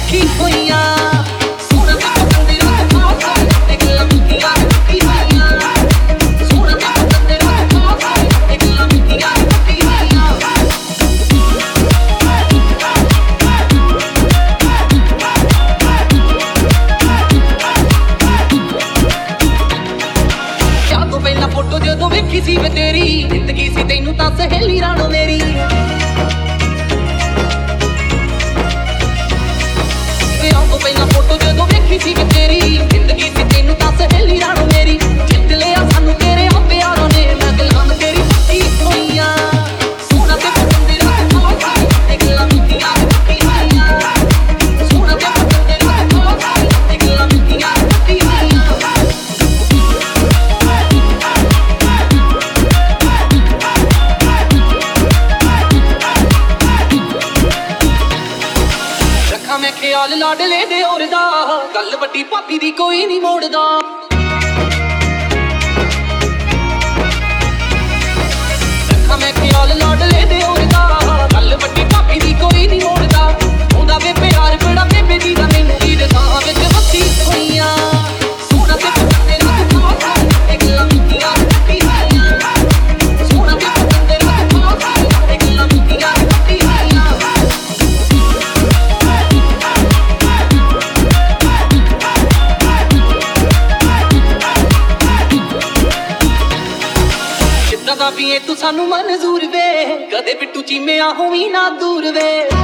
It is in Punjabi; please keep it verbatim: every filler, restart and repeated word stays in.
ਰੱਖੀ ਹੋਈਆਂ ਸੋਹਣਾ ਤੇ ਪਤੰਗ ਦੇ ਰੰਗ ਖਾਸ ਤੇ ਗੱਲਾਂ ਮਿੱਠੀਆਂ ਰੱਖੀ ਹੋਈਆਂ ਸੋਹਣਾ ਤੇ ਪਤੰਗ ਦੇ ਰੰਗ ਖਾਸ ਤੇ ਗੱਲਾਂ ਮਿੱਠੀਆਂ ਰੱਖੀ ਹੋਈਆਂ ਕਿਆ ਤੋਂ ਪਹਿਲਾਂ ਫੋਟੋ ਜਦੋਂ ਵੇਖੀ ਸੀ ਵੇ ਤੇਰੀ ਜ਼ਿੰਦਗੀ ਸੀ ਤੈਨੂੰ ਤਾਂ ਸਹੇਲੀ ਰਾਣੋ ਮੇਰੀ ਪਹਿਲਾਂ ਫੋਟੋ ਜਦੋਂ ਵੇਖੀ ਸੀ ਕਿ ਤੇਰੀ ਜ਼ਿੰਦਗੀ ਸੀ ਤੈਨੂੰ ਤਾਂ ਸਹੇਲੀ ਰਾਣੋ ਮੇਰੀ ਜਿੱਤ ਲਿਆ ਸਾਨੂੰ ਤੇਰੇ ਆ ਪਿਆਰਾਂ ਨੇ ਮੈਂ ਗੱਲਾਂ ਤੇਰੀ ਪੱਕੀ ਹੋਈਆਂ ਸੋਹਣਾ ਤੇ ਪਤੰਗ ਦੇ ਰੰਗ ਖਾਸ ਤੇ ਗੱਲਾਂ ਮਿੱਠੀਆਂ ਰੱਖੀ ਹੋਈਆਂ ਸੋਹਣਾ ਤੇ ਪਤੰਗ ਦੇ ਰੰਗ ਖਾਸ ਤੇ ਗੱਲਾਂ ਮਿੱਠੀਆਂ ਰੱਖੀ ਹੋਈਆਂ ਰੱਖਾਂ ਮੈਂ ਖਿਆਲ ਲਾਡਲੇ ਦੇ ਹੋਰ ਦਾ ਗੱਲ ਵੱਡੀ ਭਾਬੀ ਦੀ ਕੋਈ ਨਹੀਂ ਮੋੜਦਾ ਰੱਖਾਂ ਮੈਂ ਖਿਆਲ ਲਾਡਲੇ ਦੇ ਹੋਰ ਦਾ ਗੱਲ ਵੱਡੀ ਭਾਬੀ ਦੀ ਕੋਈ ਨਹੀਂ ਮੋੜਦਾ ਉਹਦਾ ਵੇ ਪਿਆਰ ਬੜਾ ਬੇਬੇ ਦੀ ਦਾ ਮੈਨੂੰ ਦੀ ਦੇ ਸਾਹਾਂ ਵਿੱਚ ਵਸੀ ਹੋਈਆਂ ਸੋਹਣਾ ਤੇ ਪਤੰਗ ਦੇ ਰੰਗ ਖਾਸ ਤੇ ਗੱਲਾਂ ਮਿੱਠੀਆਂ ਰੱਖੀ ਹੋਈਆਂ ਸੋਹਣਾ ਤੇ ਪਤੰਗ ਦੇ ਰੰਗ ਖਾਸ ਤੇ ਗੱਲਾਂ ਮਿੱਠੀਆਂ ਰੱਖੀ ਹੋਈਆਂ ਜਿੱਦਾਂ ਦਾ ਵੀ ਏ ਤੂੰ ਸਾਨੂੰ ਮਨਜ਼ੂਰ ਵੇ ਕਦੇ ਬਿੱਟੂ ਚੀਮਿਆ ਹੋਵੀਂ ਨਾ ਦੂਰ ਵੇ